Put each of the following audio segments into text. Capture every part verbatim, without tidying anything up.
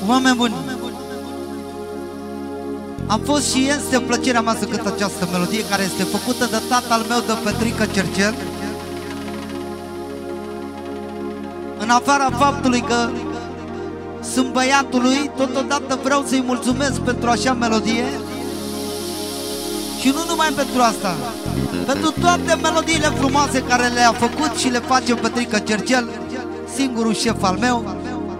Oameni buni, am fost și este plăcerea mea să cânt această melodie care este făcută de tatăl meu, de Petrică Cercel. În afara faptului că sunt băiatul lui, totodată vreau să-i mulțumesc pentru așa melodie. Și nu numai pentru asta, pentru toate melodiile frumoase care le-a făcut și le face Petrică Cercel, singurul șef al meu.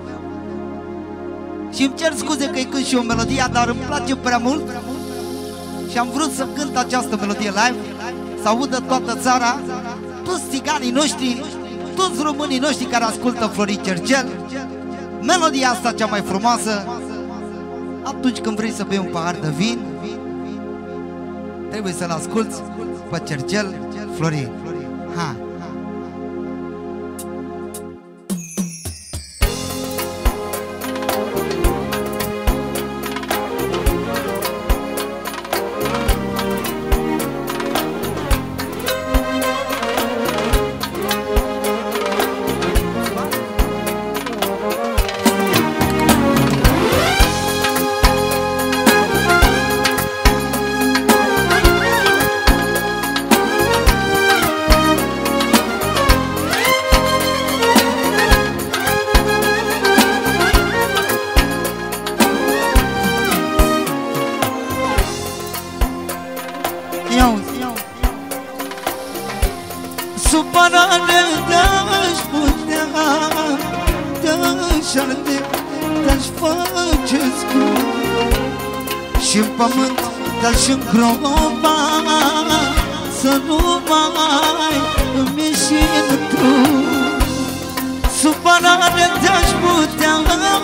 Și îmi cer scuze că-i cânt și o melodie, dar îmi place prea mult și am vrut să cânt această melodie live, să audă toată țara, toți țiganii noștri, toți românii noștri care ascultă Florin Cercel. Melodia asta cea mai frumoasă. Atunci când vrei să bei un pahar de vin, trebuie să-l asculți pe Cercel Florin. Ha! Supărare te-aș putea, te-aș arde, te-aș face scurt și-n pământ te-aș îngropa, să nu mai îmi ieși în trup. Supărare te-aș putea,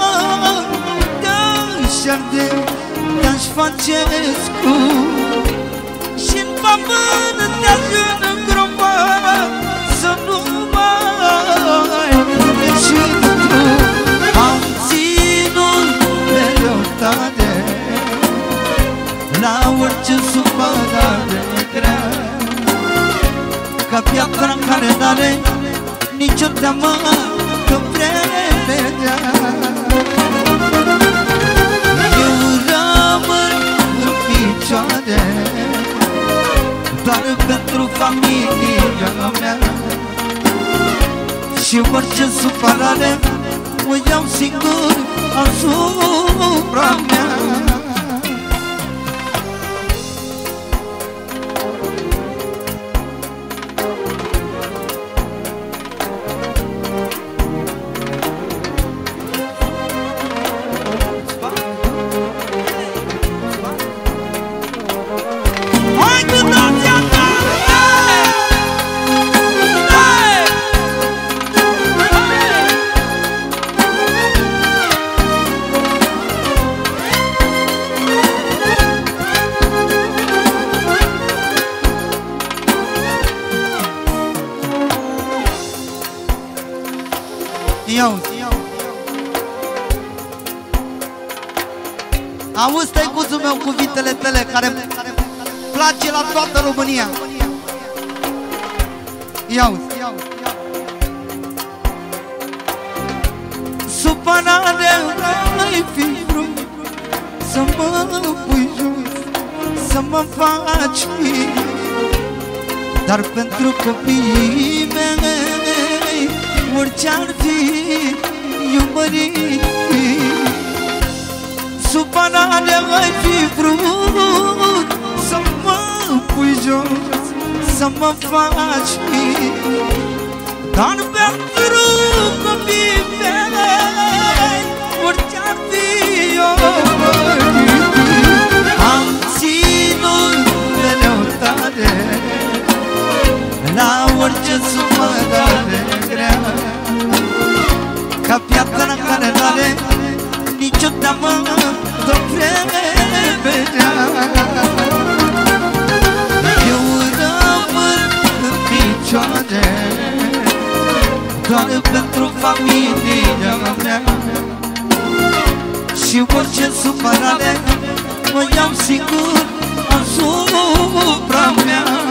te-aș arde, te-aș face scurt și-n pământ te-aș îngropa, să nu mai ieși în trup. Am ținut mereu tare la orice supărare grea, ca piatra în care n-are nicio teamă că vremea. Eu rămân în picioare doar pentru familia mea și orice supărare o iau singur asupra mea. Auzi, tăicuțul meu, cuvintele tale care place la toată România. Ia-uzi. Supărare n-ai fi vrut să mă pui jos, să mă faci mic, dar pentru copiii mei orice-ar fi iubărit. Supărare ai fi vrut să mă pui jos, să mă faci mic, dar pentru copiii mei orice-ar fi iubărit. Am ținut mereu tare la orice supărare grea, ca piatra în care n-are nicio teamă de vremea. Eu rămân în picioare doar pentru familia mea și orice supărare o iau sigur asupra mea.